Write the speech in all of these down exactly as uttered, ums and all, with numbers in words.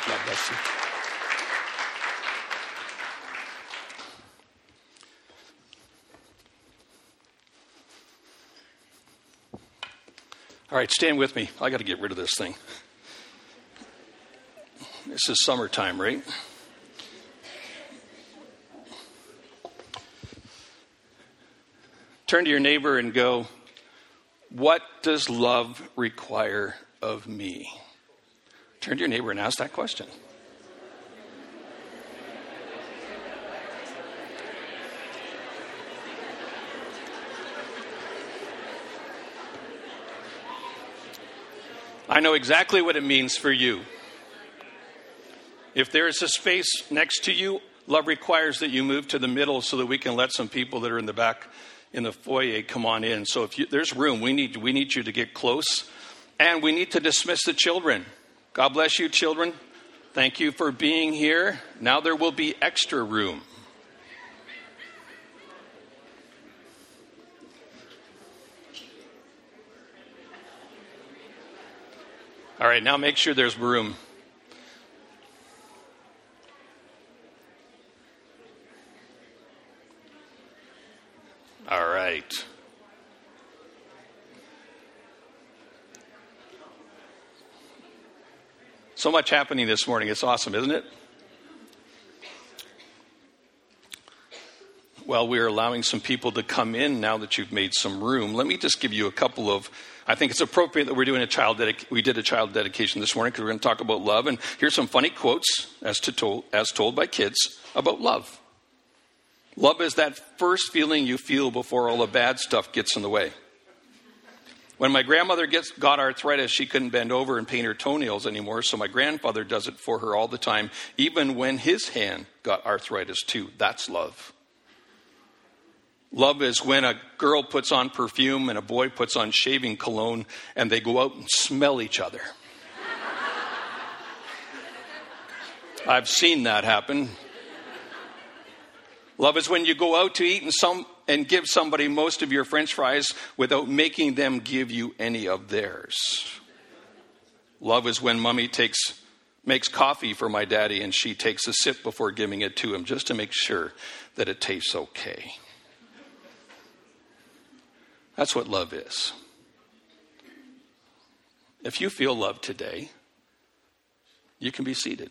God bless you. All right, stand with me. I got to get rid of this thing. This is summertime, right? Turn to your neighbor and go, what does love require of me? Turn to your neighbor and ask that question. I know exactly what it means for you. If there is a space next to you, love requires that you move to the middle so that we can let some people that are in the back in the foyer come on in. So if you, there's room, we need we need you to get close. And we need to dismiss the children. God bless you, children. Thank you for being here. Now there will be extra room. All right, now make sure there's room. All right. So much happening this morning. It's awesome, isn't it? Well, we're allowing some people to come in now that you've made some room. Let me just give you a couple of, I think it's appropriate that we're doing a child, dedic- we did a child dedication this morning because we're going to talk about love. And here's some funny quotes as, to told, as told by kids about love. Love is that first feeling you feel before all the bad stuff gets in the way. When my grandmother gets, got arthritis, she couldn't bend over and paint her toenails anymore, so my grandfather does it for her all the time, even when his hand got arthritis too. That's love. Love is when a girl puts on perfume and a boy puts on shaving cologne and they go out and smell each other. I've seen that happen. Love is when you go out to eat and some and give somebody most of your French fries without making them give you any of theirs. Love is when mommy takes makes coffee for my daddy and she takes a sip before giving it to him just to make sure that it tastes okay. That's what love is. If you feel love today, you can be seated.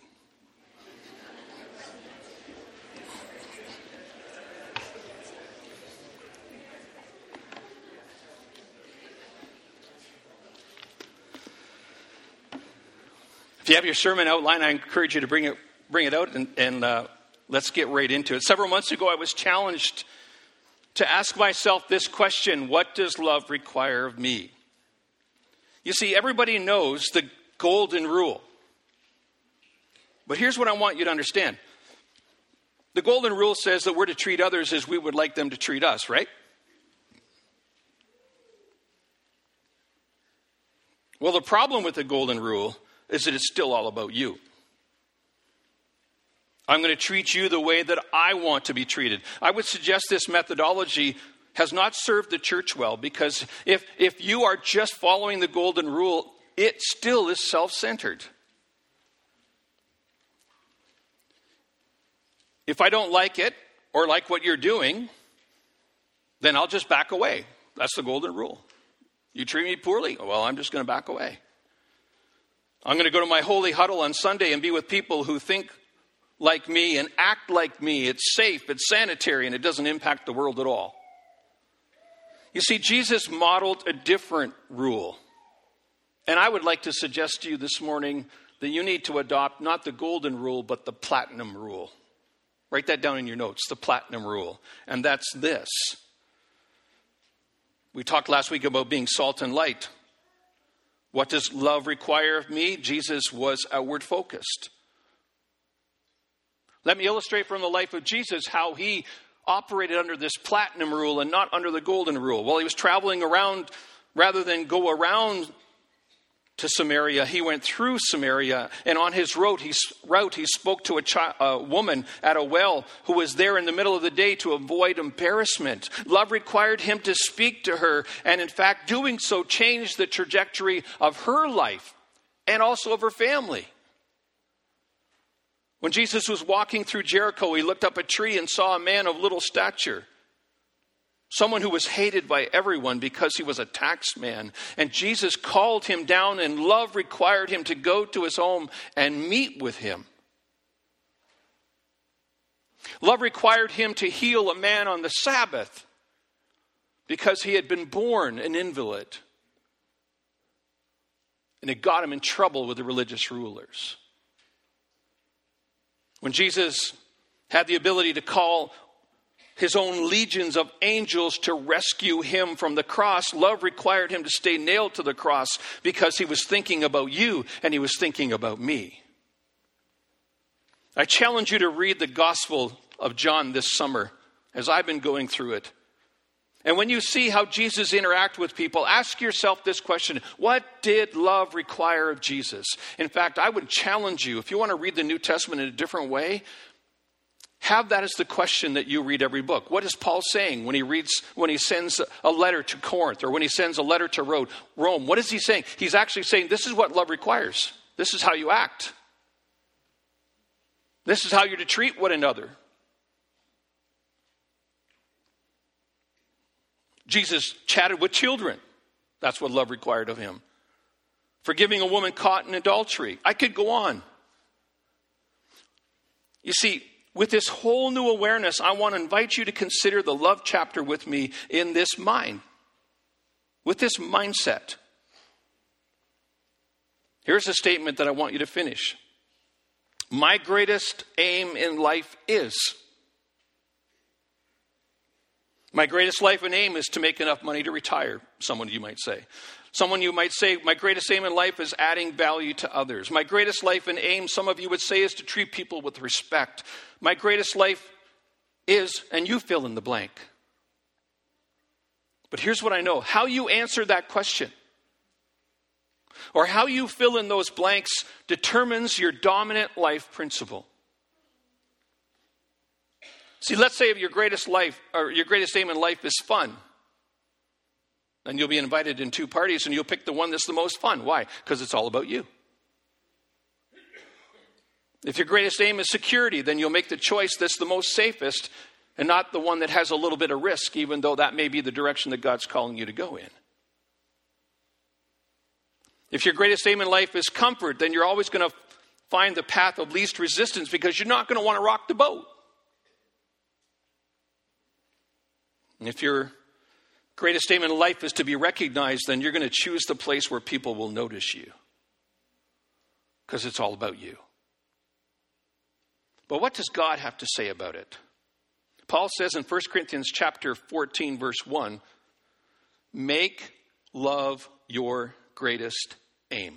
If you have your sermon outline, I encourage you to bring it bring it out and, and uh, let's get right into it. Several months ago, I was challenged to ask myself this question: what does love require of me? You see, everybody knows the golden rule. But here's what I want you to understand. The golden rule says that we're to treat others as we would like them to treat us, right? Well, the problem with the golden rule is that it's still all about you. I'm going to treat you the way that I want to be treated. I would suggest this methodology has not served the church well, because if, if you are just following the golden rule, it still is self-centered. If I don't like it or like what you're doing, then I'll just back away. That's the golden rule. You treat me poorly, well, I'm just going to back away. I'm going to go to my holy huddle on Sunday and be with people who think like me and act like me. It's safe, it's sanitary, and it doesn't impact the world at all. You see, Jesus modeled a different rule. And I would like to suggest to you this morning that you need to adopt not the golden rule, but the platinum rule. Write that down in your notes, the platinum rule. And that's this. We talked last week about being salt and light. What does love require of me? Jesus was outward focused. Let me illustrate from the life of Jesus how he operated under this platinum rule and not under the golden rule. While he was traveling around, rather than go around to Samaria, he went through Samaria, and on his route he, route, he spoke to a, chi- a woman at a well who was there in the middle of the day to avoid embarrassment. Love required him to speak to her, and in fact, doing so changed the trajectory of her life and also of her family. When Jesus was walking through Jericho, he looked up a tree and saw a man of little stature, someone who was hated by everyone because he was a tax man. And Jesus called him down, and love required him to go to his home and meet with him. Love required him to heal a man on the Sabbath because he had been born an invalid. And it got him in trouble with the religious rulers. When Jesus had the ability to call his own legions of angels to rescue him from the cross, love required him to stay nailed to the cross because he was thinking about you and he was thinking about me. I challenge you to read the Gospel of John this summer as I've been going through it. And when you see how Jesus interacted with people, ask yourself this question: what did love require of Jesus? In fact, I would challenge you, if you want to read the New Testament in a different way, have that as the question that you read every book. What is Paul saying when he reads, when he sends a letter to Corinth, or when he sends a letter to Rome? What is he saying? He's actually saying, this is what love requires. This is how you act. This is how you're to treat one another. Jesus chatted with children. That's what love required of him. Forgiving a woman caught in adultery. I could go on. You see, with this whole new awareness, I want to invite you to consider the love chapter with me in this mind, with this mindset. Here's a statement that I want you to finish. My greatest aim in life is... My greatest life and aim is to make enough money to retire, someone you might say. Someone you might say, my greatest aim in life is adding value to others. My greatest life and aim, some of you would say, is to treat people with respect. My greatest life is, and you fill in the blank. But here's what I know. How you answer that question, or how you fill in those blanks, determines your dominant life principle. See, let's say if your greatest life, or your greatest aim in life is fun, then you'll be invited in two parties and you'll pick the one that's the most fun. Why? Because it's all about you. If your greatest aim is security, then you'll make the choice that's the most safest and not the one that has a little bit of risk, even though that may be the direction that God's calling you to go in. If your greatest aim in life is comfort, then you're always going to find the path of least resistance because you're not going to want to rock the boat. And if your greatest aim in life is to be recognized, then you're going to choose the place where people will notice you. Because it's all about you. But what does God have to say about it? Paul says in First Corinthians chapter fourteen, verse one, make love your greatest aim.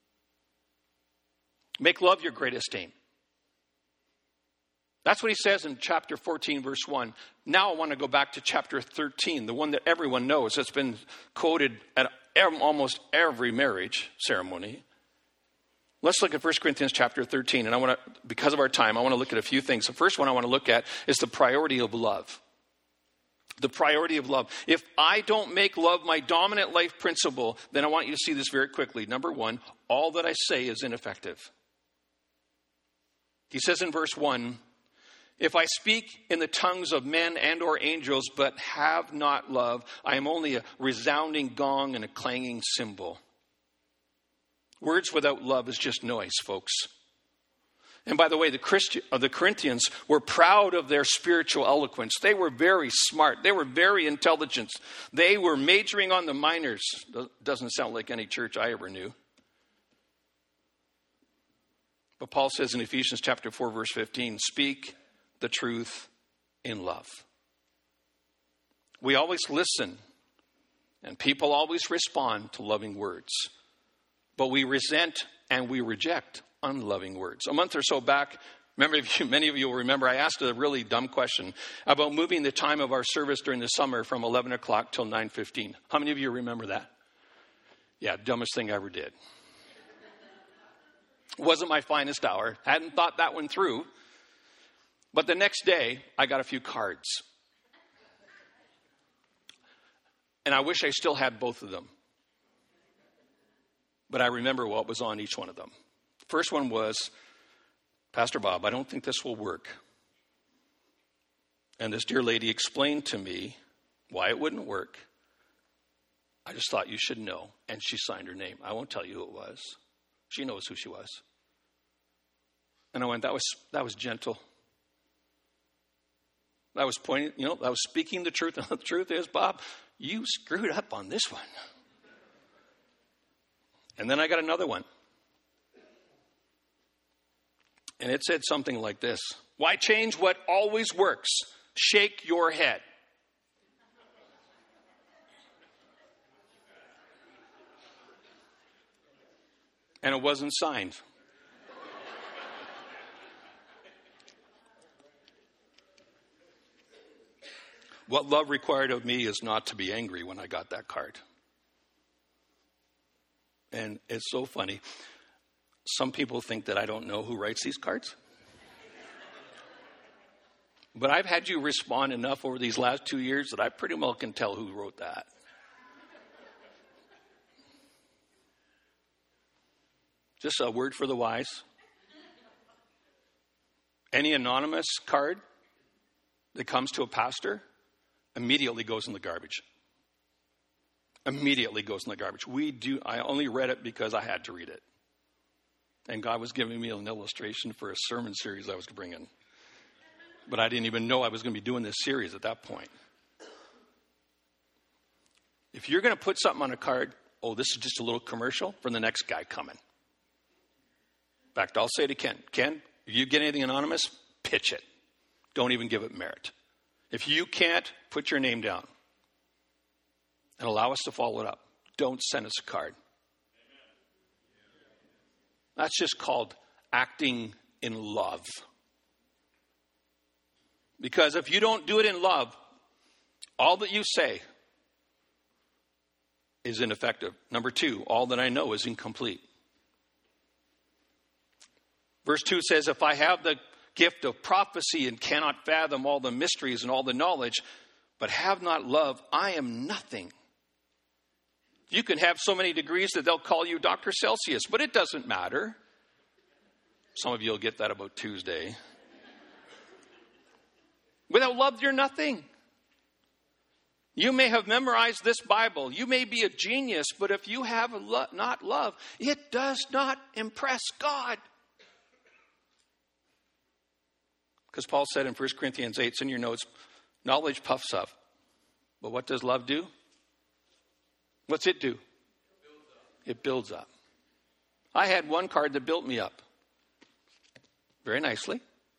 Make love your greatest aim. That's what he says in chapter fourteen, verse one. Now I want to go back to chapter thirteen, the one that everyone knows. It's been quoted at almost every marriage ceremony. Let's look at First Corinthians chapter thirteen. And I want to, because of our time, I want to look at a few things. The first one I want to look at is the priority of love. The priority of love. If I don't make love my dominant life principle, then I want you to see this very quickly. Number one, all that I say is ineffective. He says in verse one, if I speak in the tongues of men and or angels, but have not love, I am only a resounding gong and a clanging cymbal. Words without love is just noise, folks. And by the way, the Christian, uh, the Corinthians were proud of their spiritual eloquence. They were very smart. They were very intelligent. They were majoring on the minors. Doesn't sound like any church I ever knew. But Paul says in Ephesians chapter four, verse fifteen, speak the truth in love. We always listen, and people always respond to loving words. But we resent and we reject unloving words. A month or so back, remember, if you, many of you will remember, I asked a really dumb question about moving the time of our service during the summer from eleven o'clock till nine fifteen. How many of you remember that? Yeah, dumbest thing I ever did. Wasn't my finest hour. Hadn't thought that one through. But the next day, I got a few cards. And I wish I still had both of them. But I remember what was on each one of them. First one was, Pastor Bob, I don't think this will work. And this dear lady explained to me why it wouldn't work. I just thought you should know. And she signed her name. I won't tell you who it was. She knows who she was. And I went, that was that was gentle. That was pointing, you know, that was speaking the truth. And the truth is, Bob, you screwed up on this one. And then I got another one. And it said something like this. Why change what always works? Shake your head. And it wasn't signed. What love required of me is not to be angry when I got that card. And it's so funny. Some people think that I don't know who writes these cards. But I've had you respond enough over these last two years that I pretty well can tell who wrote that. Just a word for the wise. Any anonymous card that comes to a pastor immediately goes in the garbage. Immediately goes in the garbage. We do. I only read it because I had to read it. And God was giving me an illustration for a sermon series I was bringing. But I didn't even know I was going to be doing this series at that point. If you're going to put something on a card, oh, this is just a little commercial for the next guy coming. In fact, I'll say to Ken, Ken, if you get anything anonymous, pitch it. Don't even give it merit. If you can't, put your name down and allow us to follow it up. Don't send us a card. That's just called acting in love. Because if you don't do it in love, all that you say is ineffective. Number two, all that I know is incomplete. Verse two says, if I have the gift of prophecy and cannot fathom all the mysteries and all the knowledge, but have not love, I am nothing. You can have so many degrees that they'll call you Doctor Celsius, but it doesn't matter. Some of you will get that about Tuesday. Without love, you're nothing. You may have memorized this Bible. You may be a genius, but if you have lo- not love, it does not impress God. Because Paul said in First Corinthians eight, it's in your notes, knowledge puffs up. But what does love do? What's it do? It builds up. I had one card that built me up. Very nicely.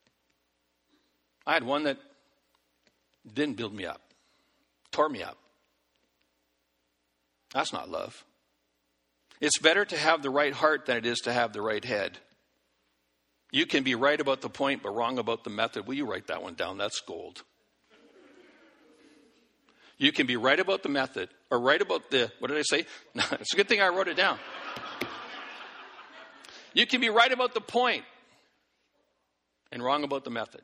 I had one that didn't build me up. Tore me up. That's not love. It's better to have the right heart than it is to have the right head. You can be right about the point, but wrong about the method. Will you write that one down? That's gold. You can be right about the method, or right about the, what did I say? It's a good thing I wrote it down. You can be right about the point and wrong about the method.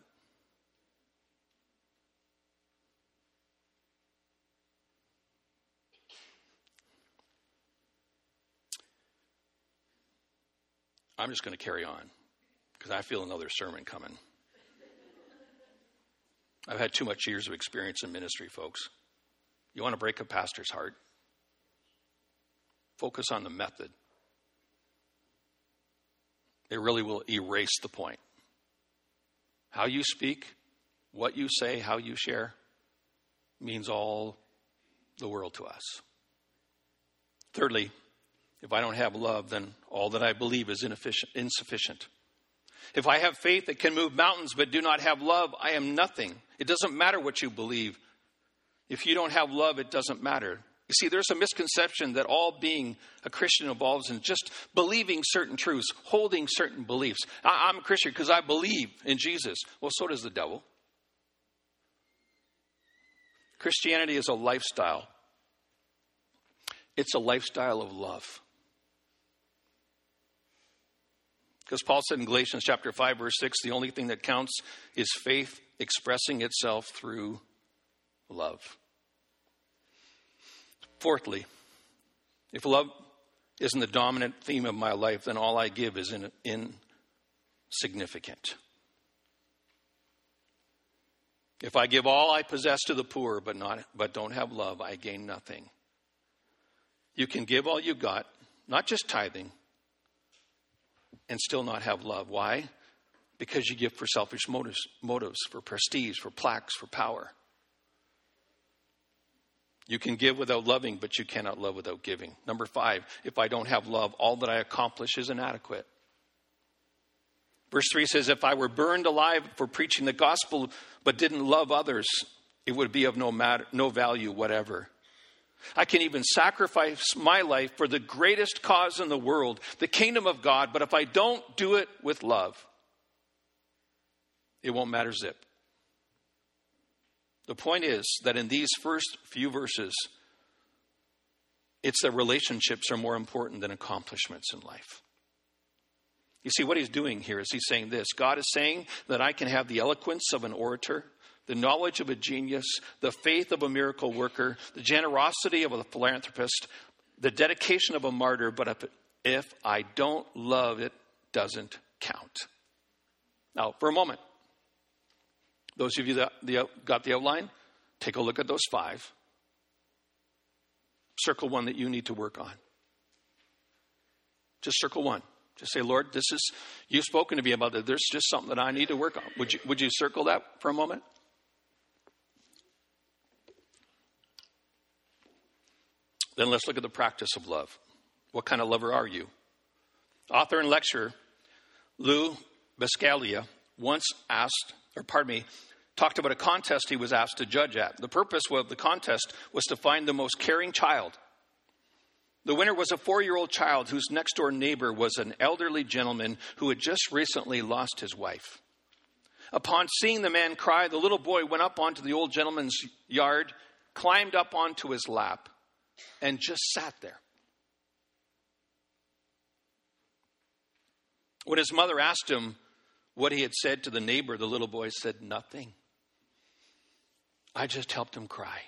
I'm just going to carry on because I feel another sermon coming. I've had too much years of experience in ministry, folks. You want to break a pastor's heart? Focus on the method. It really will erase the point. How you speak, what you say, how you share means all the world to us. Thirdly, if I don't have love, then all that I believe is insufficient. If I have faith that can move mountains but do not have love, I am nothing. It doesn't matter what you believe. If you don't have love, it doesn't matter. You see, there's a misconception that all being a Christian involves in just believing certain truths, holding certain beliefs. I'm a Christian because I believe in Jesus. Well, so does the devil. Christianity is a lifestyle. It's a lifestyle of love. Because Paul said in Galatians chapter five, verse six, the only thing that counts is faith expressing itself through love. Fourthly, if love isn't the dominant theme of my life, then all I give is in, significant. If I give all I possess to the poor but not but don't have love, I gain nothing. You can give all you got, not just tithing, and still not have love. Why? Because you give for selfish motives, motives, for prestige, for plaques, for power. You can give without loving, but you cannot love without giving. Number five, if I don't have love, all that I accomplish is inadequate. Verse three says, if I were burned alive for preaching the gospel but didn't love others, it would be of no matter, no value whatever. I can even sacrifice my life for the greatest cause in the world, the kingdom of God, but if I don't do it with love, it won't matter zip. The point is that in these first few verses, it's that relationships are more important than accomplishments in life. You see, what he's doing here is he's saying this. God is saying that I can have the eloquence of an orator, the knowledge of a genius, the faith of a miracle worker, the generosity of a philanthropist, the dedication of a martyr, but if, if I don't love, it doesn't count. Now, for a moment, those of you that got the outline, take a look at those five. Circle one that you need to work on. Just circle one. Just say, Lord, this is, you've spoken to me about it. There's just something that I need to work on. Would you, would you circle that for a moment? Then let's look at the practice of love. What kind of lover are you? Author and lecturer Lou Buscaglia once asked, or pardon me, talked about a contest he was asked to judge at. The purpose of the contest was to find the most caring child. The winner was a four-year-old child whose next-door neighbor was an elderly gentleman who had just recently lost his wife. Upon seeing the man cry, the little boy went up onto the old gentleman's yard, climbed up onto his lap, and just sat there. When his mother asked him what he had said to the neighbor, the little boy said, nothing. I just helped him cry.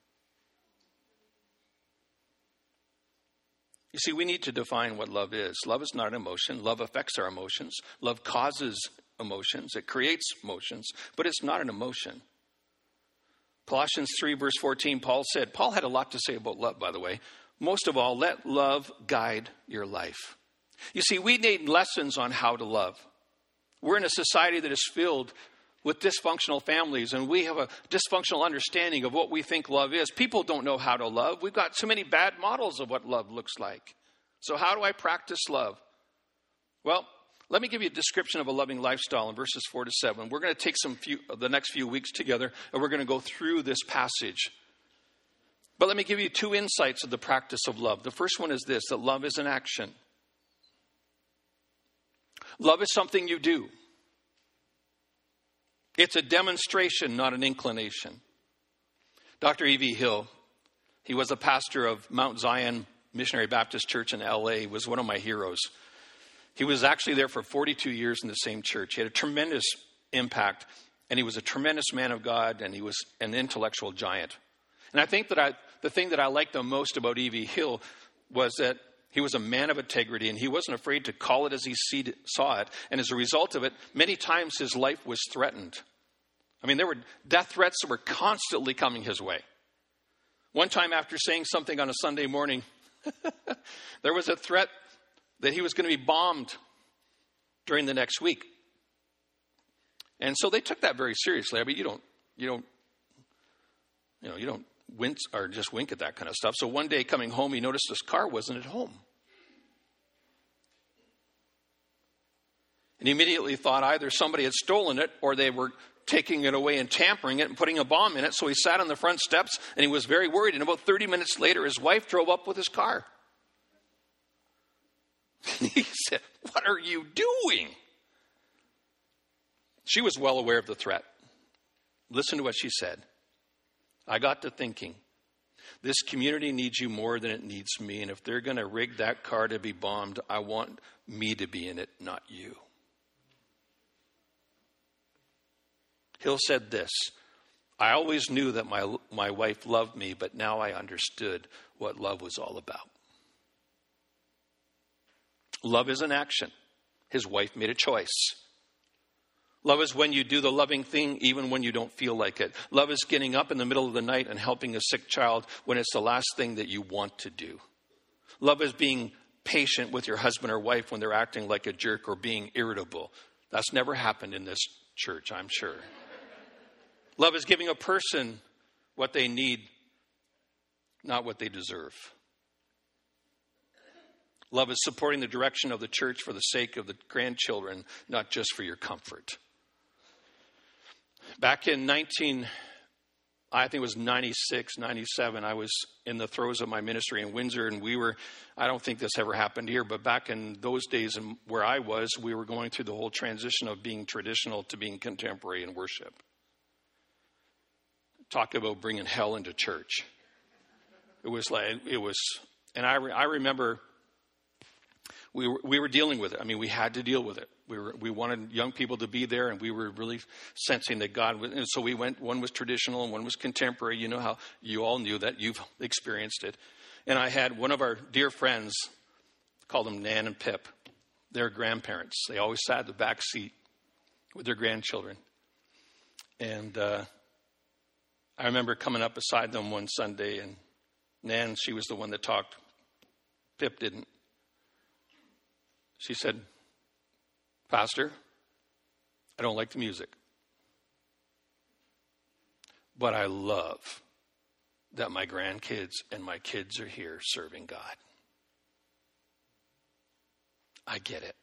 You see, we need to define what love is. Love is not an emotion. Love affects our emotions. Love causes emotions. It creates emotions, but it's not an emotion. Colossians three, verse fourteen, Paul said, Paul had a lot to say about love, by the way. Most of all, let love guide your life. You see, we need lessons on how to love. We're in a society that is filled with dysfunctional families, and we have a dysfunctional understanding of what we think love is. People don't know how to love. We've got so many bad models of what love looks like. So how do I practice love? Well, let me give you a description of a loving lifestyle in verses four to seven. We're going to take some few, the next few weeks together, and we're going to go through this passage. But let me give you two insights of the practice of love. The first one is this, that love is an action. Love is something you do. It's a demonstration, not an inclination. Doctor E V Hill, he was a pastor of Mount Zion Missionary Baptist Church in L A, was one of my heroes. He was actually there for forty-two years in the same church. He had a tremendous impact, and he was a tremendous man of God, and he was an intellectual giant. And I think that I, the thing that I liked the most about E V Hill was that he was a man of integrity, and he wasn't afraid to call it as he saw it. And as a result of it, many times his life was threatened. I mean, there were death threats that were constantly coming his way. One time after saying something on a Sunday morning, there was a threat that he was going to be bombed during the next week. And so they took that very seriously. I mean, you don't, you don't, you know, you don't wince or just wink at that kind of stuff. So one day coming home, he noticed his car wasn't at home. And he immediately thought either somebody had stolen it or they were taking it away and tampering it and putting a bomb in it. So he sat on the front steps and he was very worried. And about thirty minutes later, his wife drove up with his car. He said, "What are you doing?" She was well aware of the threat. Listen to what she said. "I got to thinking, this community needs you more than it needs me. And if they're going to rig that car to be bombed, I want me to be in it, not you." Hill said this, "I always knew that my, my wife loved me, but now I understood what love was all about." Love is an action. His wife made a choice. Love is when you do the loving thing even when you don't feel like it. Love is getting up in the middle of the night and helping a sick child when it's the last thing that you want to do. Love is being patient with your husband or wife when they're acting like a jerk or being irritable. That's never happened in this church, I'm sure. Love is giving a person what they need, not what they deserve. Love is supporting the direction of the church for the sake of the grandchildren, not just for your comfort. Back in nineteen, I think it was ninety-six, ninety-seven, I was in the throes of my ministry in Windsor, and we were, I don't think this ever happened here, but back in those days and where I was, we were going through the whole transition of being traditional to being contemporary in worship. Talk about bringing hell into church. It was like, it was, and I, re, I remember we were, we were dealing with it. I mean, we had to deal with it. We were, we wanted young people to be there, and we were really sensing that God was, and so we went, one was traditional and one was contemporary. You know how, you all knew that, you've experienced it. And I had one of our dear friends, called them Nan and Pip, their grandparents. They always sat in the back seat with their grandchildren. And, uh, I remember coming up beside them one Sunday, and Nan, she was the one that talked. Pip didn't. She said, "Pastor, I don't like the music, but I love that my grandkids and my kids are here serving God. I get it."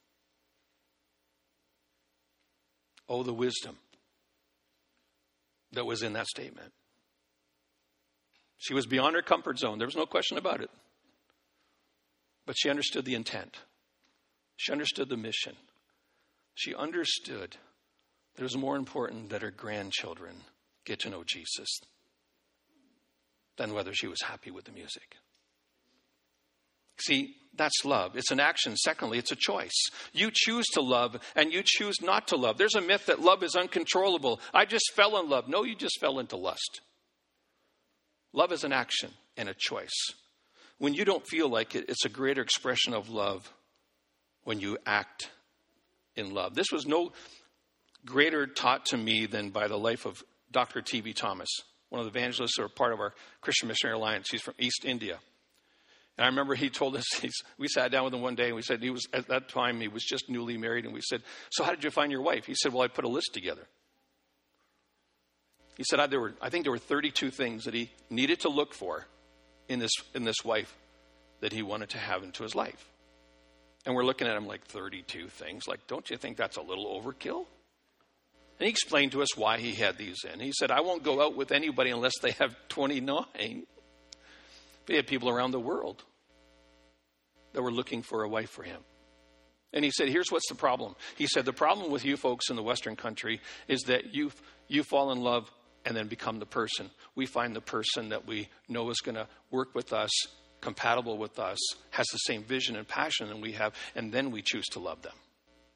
Oh, the wisdom that was in that statement. She was beyond her comfort zone. There was no question about it. But she understood the intent. She understood the mission. She understood that it was more important that her grandchildren get to know Jesus than whether she was happy with the music. See, that's love. It's an action. Secondly, it's a choice. You choose to love and you choose not to love. There's a myth that love is uncontrollable. I just fell in love. No, you just fell into lust. Love is an action and a choice. When you don't feel like it, it's a greater expression of love when you act in love. This was no greater taught to me than by the life of Doctor T B Thomas, one of the evangelists who are part of our Christian Missionary Alliance. He's from East India. And I remember he told us, he's, we sat down with him one day and we said, he was at that time, he was just newly married. And we said, "So how did you find your wife?" He said, "Well, I put a list together." He said, I, there were, I think there were thirty-two things that he needed to look for in this, in this wife that he wanted to have into his life. And we're looking at him like, thirty-two things. Like, don't you think that's a little overkill? And he explained to us why he had these in. He said, "I won't go out with anybody unless they have twenty-nine. He had people around the world that were looking for a wife for him. And he said, here's what's the problem. He said, the problem with you folks in the Western country is that you you fall in love and then become the person. We find the person that we know is going to work with us, compatible with us, has the same vision and passion that we have, and then we choose to love them."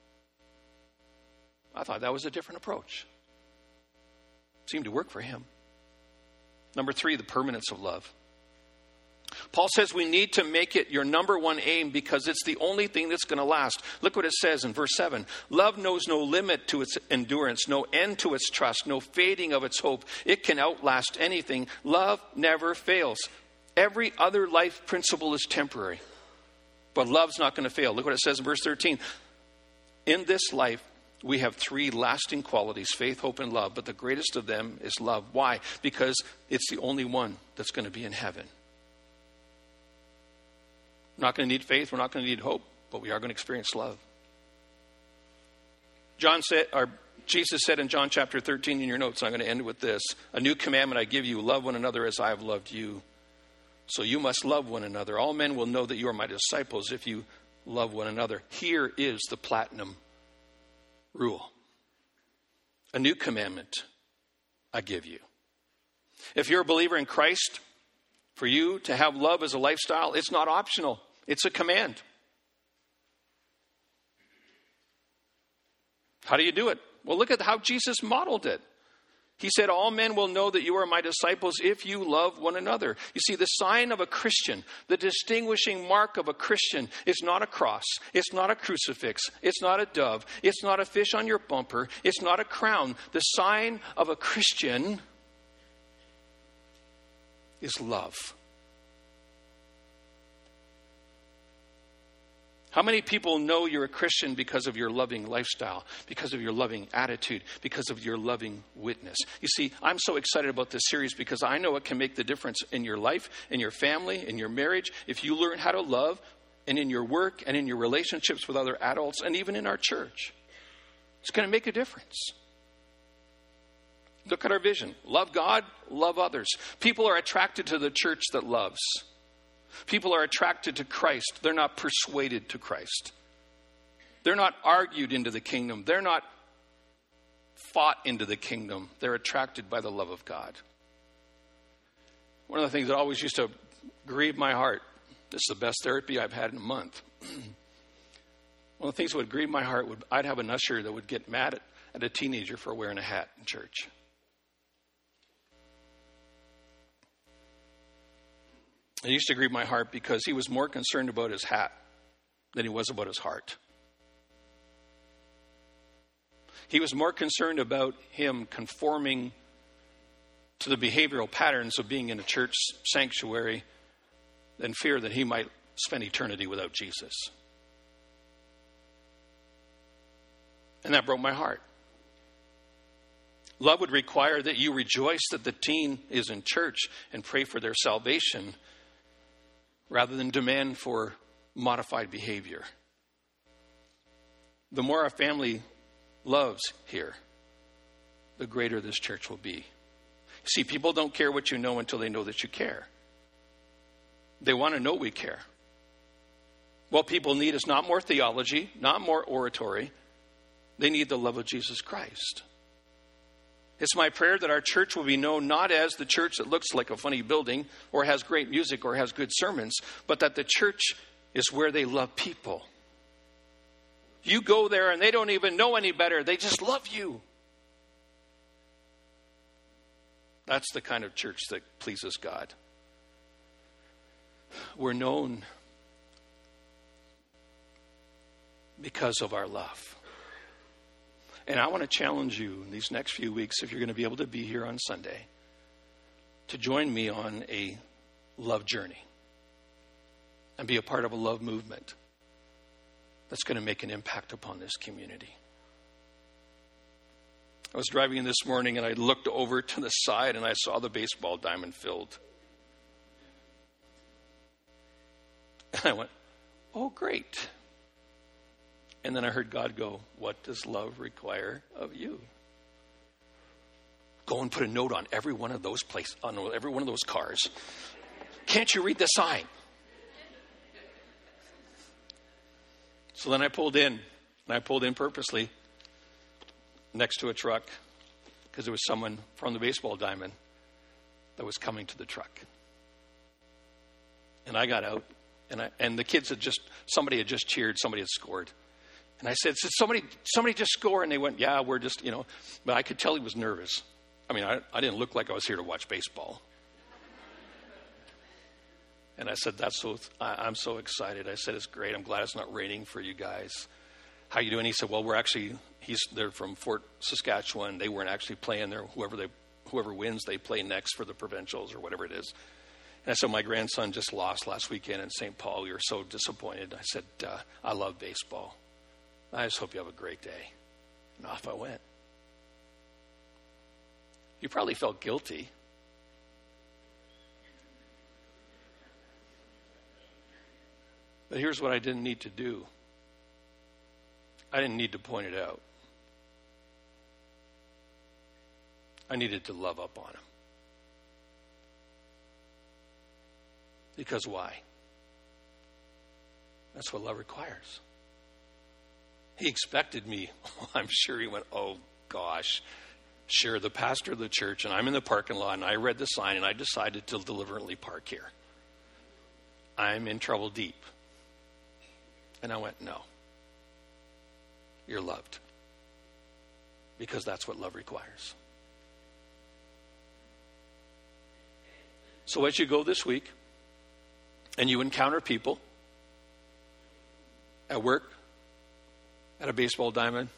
I thought that was a different approach. Seemed to work for him. Number three, the permanence of love. Paul says we need to make it your number one aim because it's the only thing that's going to last. Look what it says in verse seven. "Love knows no limit to its endurance, no end to its trust, no fading of its hope. It can outlast anything. Love never fails." Every other life principle is temporary, but love's not going to fail. Look what it says in verse thirteen. "In this life, we have three lasting qualities, faith, hope, and love, but the greatest of them is love." Why? Because it's the only one that's going to be in heaven. We're not going to need faith. We're not going to need hope, but we are going to experience love. John said, or Jesus said in John chapter thirteen in your notes, and I'm going to end with this, "A new commandment I give you, love one another as I have loved you. So you must love one another. All men will know that you are my disciples if you love one another." Here is the platinum rule. A new commandment I give you. If you're a believer in Christ, for you to have love as a lifestyle, it's not optional. It's a command. How do you do it? Well, look at how Jesus modeled it. He said, all men will know that you are my disciples if you love one another. You see, the sign of a Christian, the distinguishing mark of a Christian is not a cross. It's not a crucifix. It's not a dove. It's not a fish on your bumper. It's not a crown. The sign of a Christian is love. How many people know you're a Christian because of your loving lifestyle, because of your loving attitude, because of your loving witness? You see, I'm so excited about this series because I know it can make the difference in your life, in your family, in your marriage, if you learn how to love, and in your work, and in your relationships with other adults, and even in our church. It's going to make a difference. Look at our vision. Love God, love others. People are attracted to the church that loves. People are attracted to Christ. They're not persuaded to Christ. They're not argued into the kingdom. They're not fought into the kingdom. They're attracted by the love of God. One of the things that always used to grieve my heart, this is the best therapy I've had in a month. One of the things that would grieve my heart, would I'd have an usher that would get mad at, at a teenager for wearing a hat in church. It used to grieve my heart because he was more concerned about his hat than he was about his heart. He was more concerned about him conforming to the behavioral patterns of being in a church sanctuary than fear that he might spend eternity without Jesus. And that broke my heart. Love would require that you rejoice that the teen is in church and pray for their salvation, rather than demand for modified behavior. The more our family loves here, the greater this church will be. See, people don't care what you know until they know that you care. They want to know we care. What people need is not more theology, not more oratory. They need the love of Jesus Christ. It's my prayer that our church will be known not as the church that looks like a funny building or has great music or has good sermons, but that the church is where they love people. You go there and they don't even know any better. They just love you. That's the kind of church that pleases God. We're known because of our love. And I want to challenge you in these next few weeks, if you're going to be able to be here on Sunday, to join me on a love journey and be a part of a love movement that's going to make an impact upon this community. I was driving in this morning and I looked over to the side and I saw the baseball diamond filled. And I went, oh, great. And then I heard God go, what does love require of you? Go and put a note on every one of those places, on every one of those cars. Can't you read the sign? So then I pulled in, and I pulled in purposely next to a truck because there was someone from the baseball diamond that was coming to the truck. And I got out, and I, and the kids had just, somebody had just cheered, somebody had scored. And I said, "Did somebody, somebody just score?" And they went, "Yeah, we're just, you know." But I could tell he was nervous. I mean, I, I didn't look like I was here to watch baseball. And I said, "That's so. I, I'm so excited." I said, "It's great. I'm glad it's not raining for you guys. How you doing?" He said, "Well, we're actually. He's they're from Fort Saskatchewan. They weren't actually playing there. Whoever they, whoever wins, they play next for the provincials or whatever it is." And I said, "My grandson just lost last weekend in Saint Paul. We were so disappointed." I said, uh, "I love baseball. I just hope you have a great day." And off I went. You probably felt guilty. But here's what I didn't need to do. I didn't need to point it out. I needed to love up on him. Because why? That's what love requires. He expected me. I'm sure he went, "Oh, gosh. Sure, the pastor of the church, and I'm in the parking lot, and I read the sign, and I decided to deliberately park here. I'm in trouble deep." And I went, "No. You're loved." Because that's what love requires. So as you go this week and you encounter people at work, at a baseball diamond,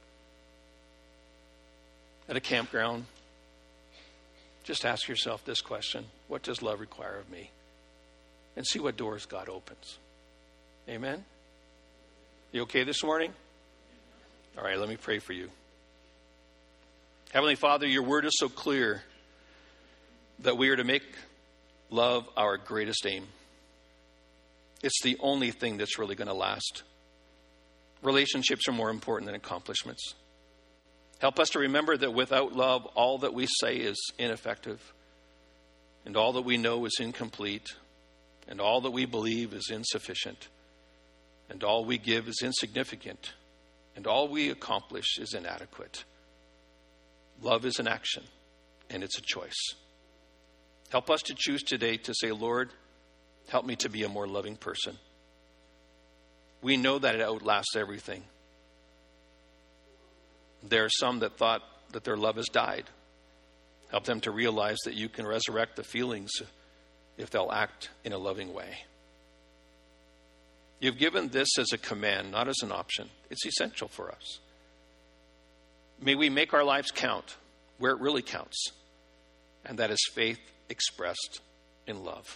at a campground, just ask yourself this question: what does love require of me? And see what doors God opens. Amen? You okay this morning? All right, let me pray for you. Heavenly Father, your word is so clear that we are to make love our greatest aim. It's the only thing that's really going to last. Relationships are more important than accomplishments. Help us to remember that without love, all that we say is ineffective, and all that we know is incomplete, and all that we believe is insufficient, and all we give is insignificant, and all we accomplish is inadequate. Love is an action, and it's a choice. Help us to choose today to say, Lord, help me to be a more loving person. We know that it outlasts everything. There are some that thought that their love has died. Help them to realize that you can resurrect the feelings if they'll act in a loving way. You've given this as a command, not as an option. It's essential for us. May we make our lives count where it really counts, and that is faith expressed in love.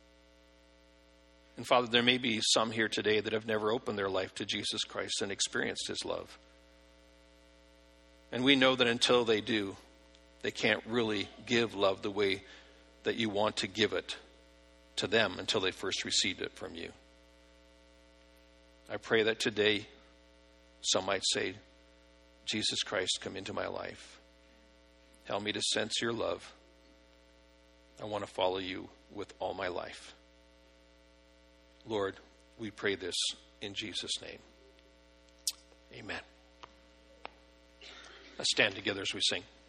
And Father, there may be some here today that have never opened their life to Jesus Christ and experienced his love. And we know that until they do, they can't really give love the way that you want to give it to them until they first received it from you. I pray that today some might say, Jesus Christ, come into my life. Help me to sense your love. I want to follow you with all my life. Lord, we pray this in Jesus' name. Amen. Let's stand together as we sing.